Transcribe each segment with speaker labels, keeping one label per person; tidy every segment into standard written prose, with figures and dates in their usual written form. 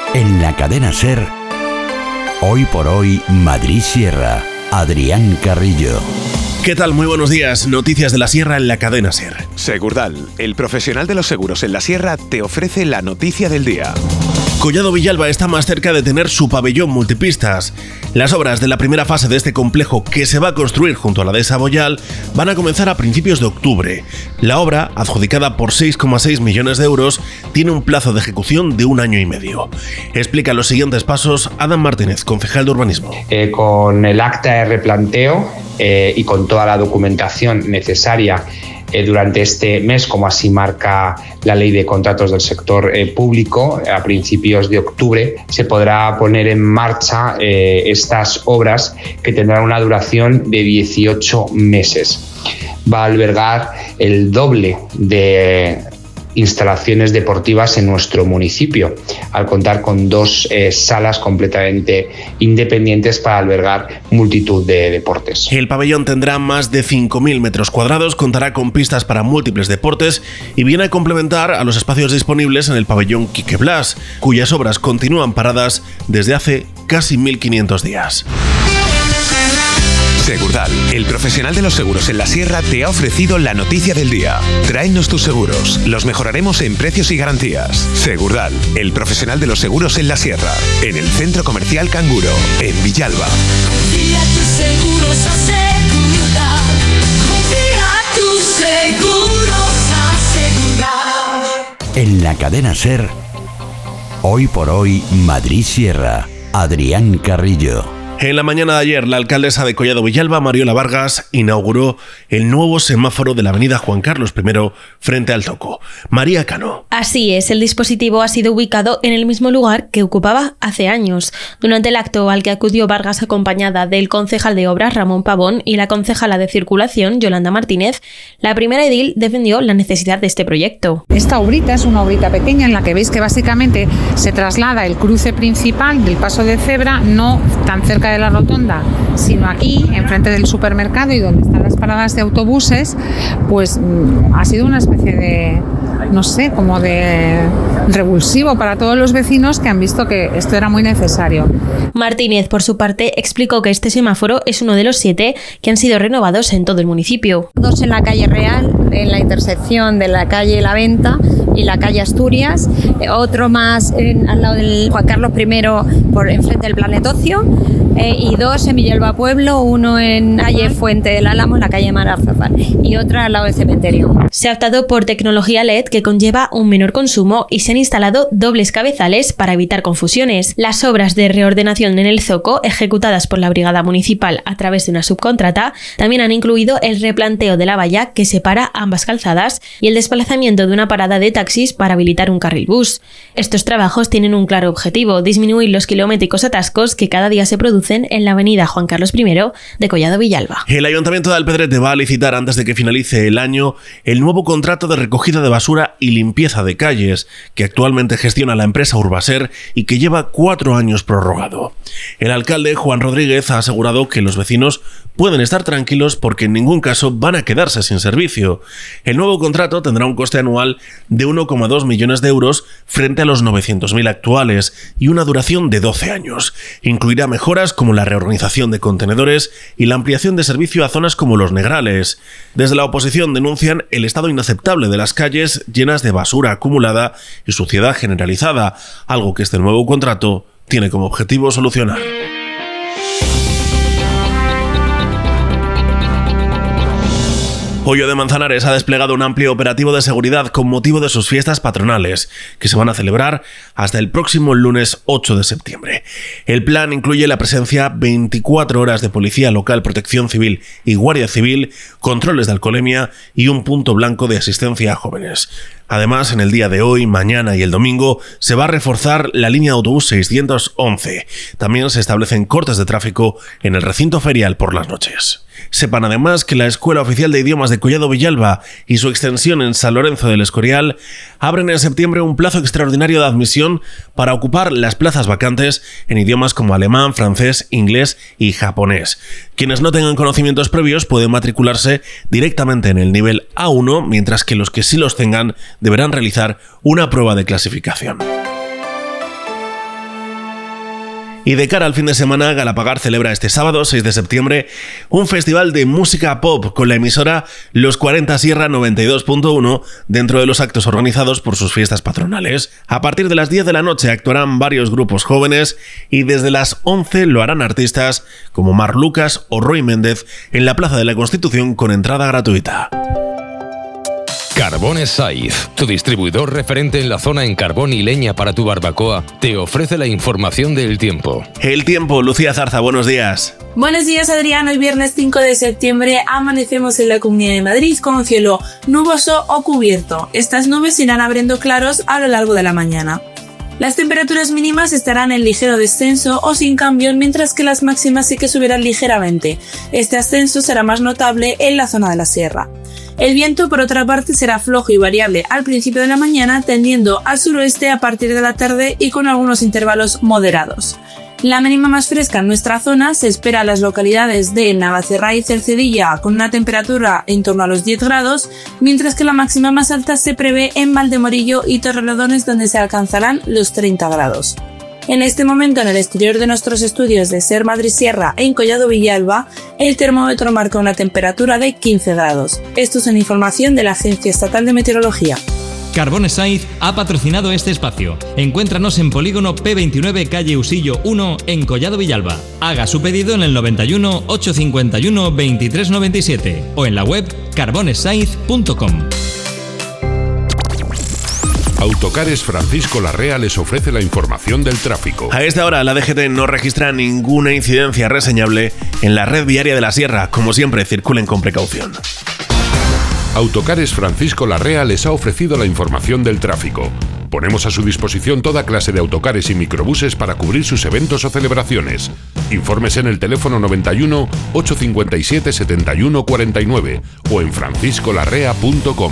Speaker 1: En la cadena SER, Hoy por Hoy, Madrid Sierra. Adrián Carrillo.
Speaker 2: ¿Qué tal? Muy buenos días. Noticias de la Sierra en la cadena SER.
Speaker 3: Segurdal, el profesional de los seguros en la Sierra, te ofrece la noticia del día.
Speaker 2: Collado Villalba está más cerca de tener su pabellón multipistas. Las obras de la primera fase de este complejo, que se va a construir junto a la dehesa Boyal, van a comenzar a principios de octubre. La obra, adjudicada por 6,6 millones de euros, tiene un plazo de ejecución de 1 año y medio. Explica los siguientes pasos Adam Martínez, concejal de urbanismo.
Speaker 4: Con el acta de replanteo y con toda la documentación necesaria durante este mes, como así marca la ley de contratos del sector público, a principios de octubre se podrá poner en marcha estas obras, que tendrán una duración de 18 meses. Va a albergar el doble de instalaciones deportivas en nuestro municipio, al contar con 2 salas completamente independientes para albergar multitud de deportes.
Speaker 2: El pabellón tendrá más de 5.000 metros cuadrados, contará con pistas para múltiples deportes y viene a complementar a los espacios disponibles en el pabellón Quique Blas, cuyas obras continúan paradas desde hace casi 1.500 días.
Speaker 3: Segurdal, el profesional de los seguros en la Sierra, te ha ofrecido la noticia del día. Tráenos tus seguros, los mejoraremos en precios y garantías. Segurdal, el profesional de los seguros en la Sierra, en el Centro Comercial Canguro, en Villalba.
Speaker 5: Confía tus seguros a Seguridad. Confía tus seguros a Seguridad.
Speaker 1: En la cadena SER, Hoy por Hoy, Madrid Sierra. Adrián Carrillo.
Speaker 2: En la mañana de ayer, la alcaldesa de Collado Villalba, Mariola Vargas, inauguró el nuevo semáforo de la avenida Juan Carlos I frente al Zoco. María Cano.
Speaker 6: Así es, el dispositivo ha sido ubicado en el mismo lugar que ocupaba hace años. Durante el acto al que acudió Vargas acompañada del concejal de Obras, Ramón Pavón, y la concejala de Circulación, Yolanda Martínez, la primera edil defendió la necesidad de este proyecto.
Speaker 7: Esta obrita es una obrita pequeña en la que veis que básicamente se traslada el cruce principal del paso de cebra, no tan cerca de la rotonda, sino aquí, enfrente del supermercado y donde están las paradas de autobuses, pues ha sido una especie de, no sé, como de revulsivo para todos los vecinos que han visto que esto era muy necesario.
Speaker 6: Martínez, por su parte, explicó que este semáforo es uno de los 7 que han sido renovados en todo el municipio.
Speaker 8: 2 en la calle Real, en la intersección de la calle La Venta y la calle Asturias, otro más al lado del Juan Carlos I, enfrente del Planetocio, y 2 en Villalba Pueblo, uno en calle Fuente del Álamo, en la calle Marazafán, y otra al lado del cementerio.
Speaker 6: Se ha optado por tecnología LED que conlleva un menor consumo y se han instalado dobles cabezales para evitar confusiones. Las obras de reordenación en el Zoco, ejecutadas por la Brigada Municipal a través de una subcontrata, también han incluido el replanteo de la valla que separa ambas calzadas y el desplazamiento de una parada de taxis para habilitar un carril bus. Estos trabajos tienen un claro objetivo: disminuir los kilométricos atascos que cada día se producen en la avenida Juan Carlos I de Collado Villalba.
Speaker 2: El Ayuntamiento de Alpedrete va a licitar antes de que finalice el año el nuevo contrato de recogida de basura y limpieza de calles que actualmente gestiona la empresa Urbaser y que lleva 4 años prorrogado. El alcalde Juan Rodríguez ha asegurado que los vecinos pueden estar tranquilos porque en ningún caso van a quedarse sin servicio. El nuevo contrato tendrá un coste anual de 1,2 millones de euros frente a los 900.000 actuales y una duración de 12 años. Incluirá mejoras como la reorganización de contenedores y la ampliación de servicio a zonas como Los Negrales. Desde la oposición denuncian el estado inaceptable de las calles llenas de basura acumulada y suciedad generalizada, algo que este nuevo contrato tiene como objetivo solucionar. Hoyo de Manzanares ha desplegado un amplio operativo de seguridad con motivo de sus fiestas patronales, que se van a celebrar hasta el próximo lunes 8 de septiembre. El plan incluye la presencia 24 horas de Policía Local, Protección Civil y Guardia Civil, controles de alcoholemia y un punto blanco de asistencia a jóvenes. Además, en el día de hoy, mañana y el domingo se va a reforzar la línea de autobús 611. También se establecen cortes de tráfico en el recinto ferial por las noches. Sepan además que la Escuela Oficial de Idiomas de Collado Villalba y su extensión en San Lorenzo del Escorial abren en septiembre un plazo extraordinario de admisión para ocupar las plazas vacantes en idiomas como alemán, francés, inglés y japonés. Quienes no tengan conocimientos previos pueden matricularse directamente en el nivel A1, mientras que los que sí los tengan deberán realizar una prueba de clasificación. Y de cara al fin de semana, Galapagar celebra este sábado, 6 de septiembre, un festival de música pop con la emisora Los 40 Sierra 92.1 dentro de los actos organizados por sus fiestas patronales. A partir de las 10 de la noche actuarán varios grupos jóvenes y desde las 11 lo harán artistas como Mar Lucas o Roy Méndez en la Plaza de la Constitución con entrada gratuita.
Speaker 9: Carbones Saiz, tu distribuidor referente en la zona en carbón y leña para tu barbacoa, te ofrece la información del tiempo.
Speaker 2: El tiempo, Lucía Zarza, buenos días.
Speaker 10: Buenos días, Adrián. Hoy viernes 5 de septiembre amanecemos en la Comunidad de Madrid con un cielo nuboso o cubierto. Estas nubes irán abriendo claros a lo largo de la mañana. Las temperaturas mínimas estarán en ligero descenso o sin cambio, mientras que las máximas sí que subirán ligeramente. Este ascenso será más notable en la zona de la sierra. El viento, por otra parte, será flojo y variable al principio de la mañana, tendiendo al suroeste a partir de la tarde y con algunos intervalos moderados. La mínima más fresca en nuestra zona se espera en las localidades de Navacerrada y Cercedilla, con una temperatura en torno a los 10 grados, mientras que la máxima más alta se prevé en Valdemorillo y Torrelodones, donde se alcanzarán los 30 grados. En este momento, en el exterior de nuestros estudios de SER Madrid Sierra en Collado Villalba, el termómetro marca una temperatura de 15 grados. Esto es una información de la Agencia Estatal de Meteorología.
Speaker 11: Carbones Saiz ha patrocinado este espacio. Encuéntranos en Polígono P29, calle Usillo 1, en Collado Villalba. Haga su pedido en el 91 851 2397 o en la web carbonessaiz.com.
Speaker 12: Autocares Francisco Larrea les ofrece la información del tráfico.
Speaker 2: A esta hora la DGT no registra ninguna incidencia reseñable en la red viaria de la Sierra. Como siempre, circulen con precaución.
Speaker 12: Autocares Francisco Larrea les ha ofrecido la información del tráfico. Ponemos a su disposición toda clase de autocares y microbuses para cubrir sus eventos o celebraciones. Infórmese en el teléfono 91 857 71 49 o en franciscolarrea.com.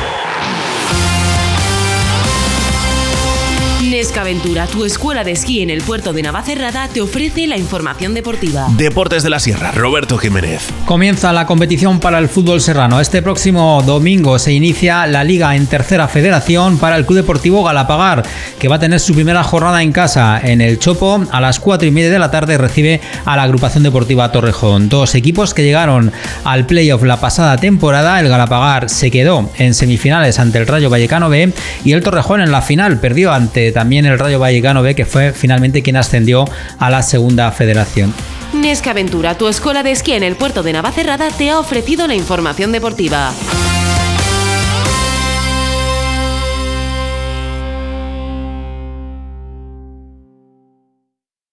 Speaker 13: Nescaventura, tu escuela de esquí en el puerto de Navacerrada, te ofrece la información deportiva.
Speaker 2: Deportes de la Sierra, Roberto Jiménez.
Speaker 14: Comienza la competición para el fútbol serrano. Este próximo domingo se inicia la Liga en Tercera Federación para el Club Deportivo Galapagar, que va a tener su primera jornada en casa. En el Chopo, a las 4:30 de la tarde, recibe a la Agrupación Deportiva Torrejón. Dos equipos que llegaron al playoff la pasada temporada. El Galapagar se quedó en semifinales ante el Rayo Vallecano B y el Torrejón en la final perdió ante también el Rayo Vallecano B, que fue finalmente quien ascendió a la Segunda Federación.
Speaker 13: Nescaventura, tu escuela de esquí en el puerto de Navacerrada, te ha ofrecido la información deportiva.